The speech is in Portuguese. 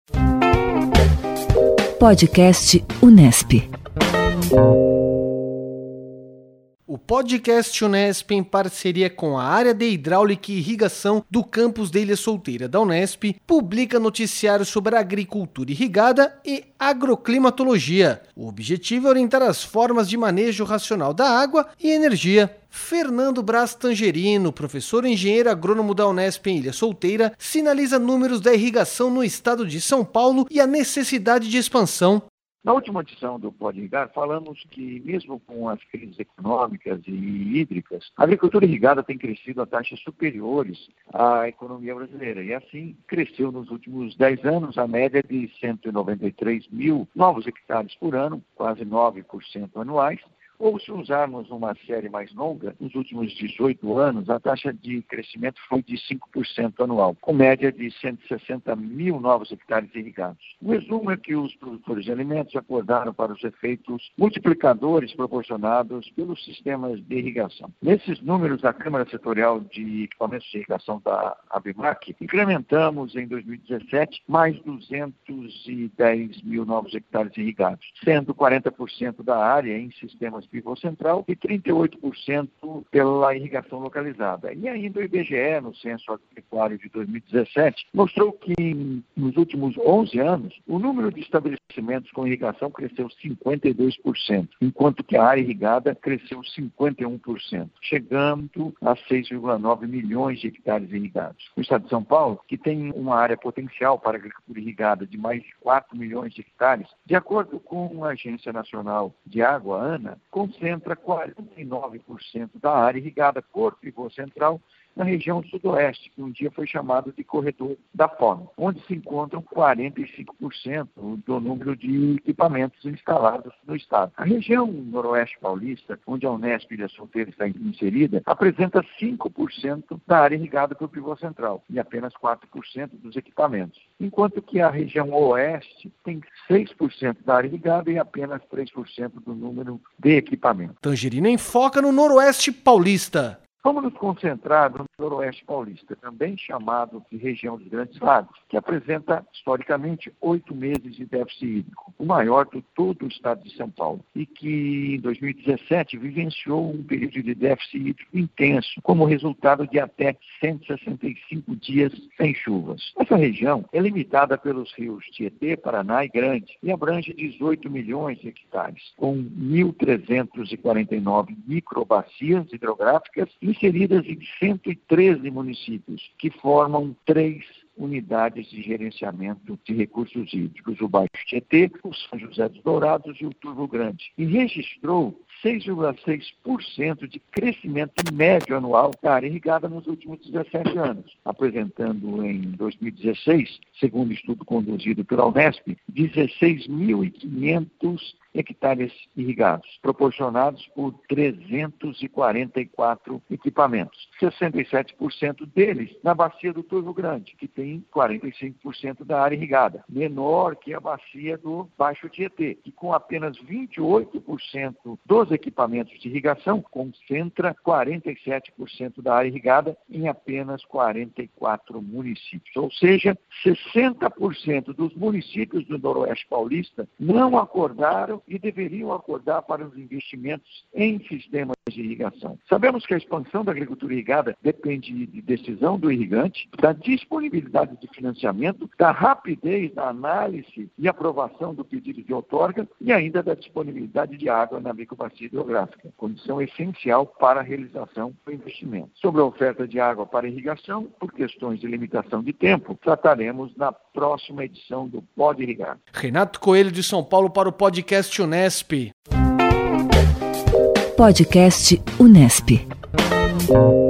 Podcast Unesp. O Podcast Unesp, em parceria com a área de hidráulica e irrigação do campus de Ilha Solteira da Unesp, publica noticiários sobre agricultura irrigada e agroclimatologia. O objetivo é orientar as formas de manejo racional da água e energia. Fernando Braz Tangerino, professor e engenheiro agrônomo da Unesp em Ilha Solteira, sinaliza números da irrigação no estado de São Paulo e a necessidade de expansão. Na última edição do Pode Irrigar, falamos que, mesmo com as crises econômicas e hídricas, a agricultura irrigada tem crescido a taxas superiores à economia brasileira. E, assim, cresceu nos últimos 10 anos a média de 193 mil novos hectares por ano, quase 9% anuais. Ou, se usarmos uma série mais longa, nos últimos 18 anos, a taxa de crescimento foi de 5% anual, com média de 160 mil novos hectares irrigados. O resumo é que os produtores de alimentos acordaram para os efeitos multiplicadores proporcionados pelos sistemas de irrigação. Nesses números, a Câmara Setorial de Equipamentos de Irrigação da ABMAC, incrementamos em 2017 mais 210 mil novos hectares irrigados, sendo 40% da área em sistemas pivô central e 38% pela irrigação localizada. E ainda o IBGE, no Censo Agropecuário de 2017, mostrou que nos últimos 11 anos, o número de estabelecimentos com irrigação cresceu 52%, enquanto que a área irrigada cresceu 51%, chegando a 6,9 milhões de hectares irrigados. O estado de São Paulo, que tem uma área potencial para a agricultura irrigada de mais de 4 milhões de hectares, de acordo com a Agência Nacional de Água, ANA, concentra 49% da área irrigada por pivô central na região sudoeste, que um dia foi chamado de Corredor da Fome, onde se encontram 45% do número de equipamentos instalados no estado. A região noroeste paulista, onde a Unesp Ilha Solteira está inserida, apresenta 5% da área irrigada por pivô central e apenas 4% dos equipamentos, enquanto que a região oeste tem 6% da área irrigada e apenas 3% do número de equipamentos. Tangerino enfoca no noroeste paulista. Vamos nos concentrar no noroeste paulista, também chamado de região dos Grandes Lagos, que apresenta, historicamente, 8 meses de déficit hídrico, o maior de todo o estado de São Paulo, e que, em 2017, vivenciou um período de déficit hídrico intenso, como resultado de até 165 dias sem chuvas. Essa região é limitada pelos rios Tietê, Paraná e Grande, e abrange 18 milhões de hectares, com 1.349 microbacias hidrográficas inseridas em 113 municípios, que formam 3 unidades de gerenciamento de recursos hídricos, o Baixo Tietê, o São José dos Dourados e o Turvo Grande, e registrou 6,6% de crescimento médio anual da área irrigada nos últimos 17 anos, apresentando em 2016, segundo estudo conduzido pela Unesp, 16.500 hectares irrigados, proporcionados por 344 equipamentos, 67% deles na bacia do Turvo Grande, que tem 45% da área irrigada, menor que a bacia do Baixo Tietê, que com apenas 28% dos equipamentos de irrigação concentra 47% da área irrigada em apenas 44 municípios. Ou seja, 60% dos municípios do Noroeste Paulista não acordaram e deveriam acordar para os investimentos em sistemas de irrigação. Sabemos que a expansão da agricultura irrigada depende de decisão do irrigante, da disponibilidade de financiamento, da rapidez da análise e aprovação do pedido de outorga e ainda da disponibilidade de água na microbacia hidrográfica, condição essencial para a realização do investimento. Sobre a oferta de água para irrigação, por questões de limitação de tempo, trataremos na próxima edição do Pode Irrigar. Renato Coelho de São Paulo para o Podcast Unesp. Podcast Unesp.